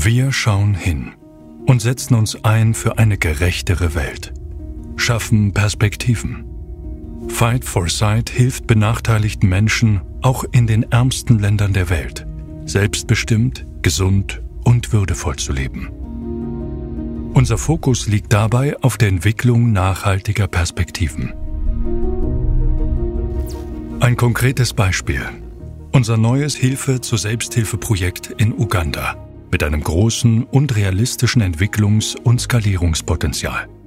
Wir schauen hin und setzen uns ein für eine gerechtere Welt. Schaffen Perspektiven. Fight for Sight hilft benachteiligten Menschen auch in den ärmsten Ländern der Welt, selbstbestimmt, gesund und würdevoll zu leben. Unser Fokus liegt dabei auf der Entwicklung nachhaltiger Perspektiven. Ein konkretes Beispiel: unser neues Hilfe-zur-Selbsthilfe-Projekt in Uganda mit einem großen und realistischen Entwicklungs- und Skalierungspotenzial.